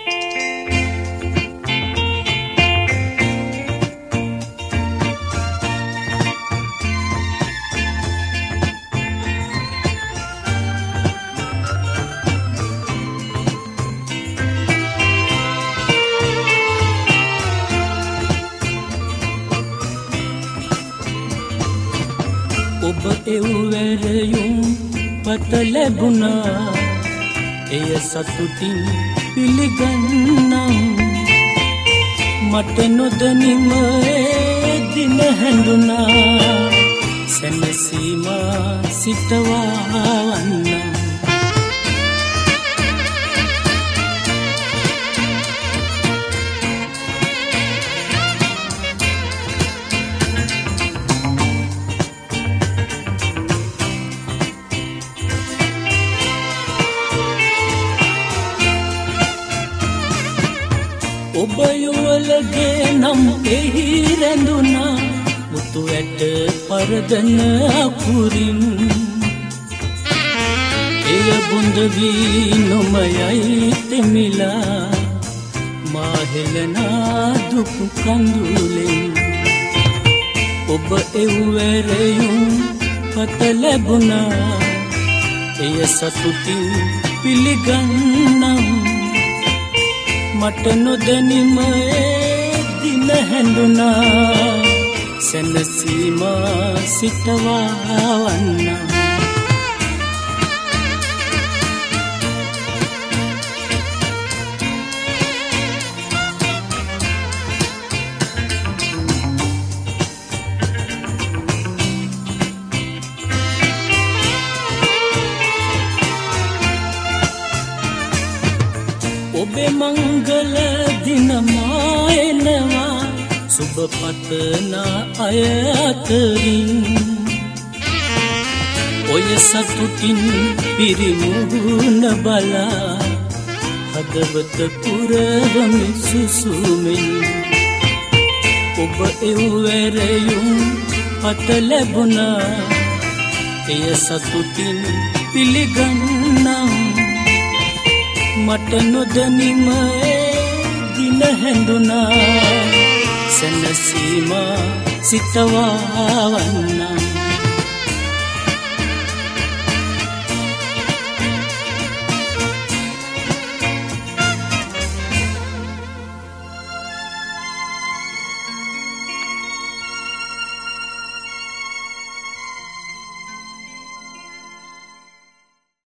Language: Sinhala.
ඔබ එව්වැරයුම් පත ලැබුණා එය සතුටින් පිළිගන්නම් මට නොදනිම ඒ දින හැඳුනා සැනසීමා සිටවන්නම් ඔබ යුවලගේ නම් එහි රැඳුණා මුතු ඇට පරදන අකුරින් එය බොඳ වී නොමයයි තෙමිලා මාහෙලනා දුක් කඳුලෙන් ඔබ එව්වැරයුම් පත ලැබුණා එය සතුටින් පිළිගන්නම් මට නොදැනිම ඒ දින හැඳුනා සැනසීමා සිටවන්නම් ඔබේ මංගල දිනමා එනවා සුබ පතන අය අතරින් ඔය සතුටින් පිරිමුණ බලා හදවත පුරවමි සුසුමින් ඔබ එව්වැරයුම් පත ලැබුණා එය සතුටින් පිළිගන්නම් මට නොදනිම ඒ දින හැඳුනා සැනසීමා සිටවන්නම්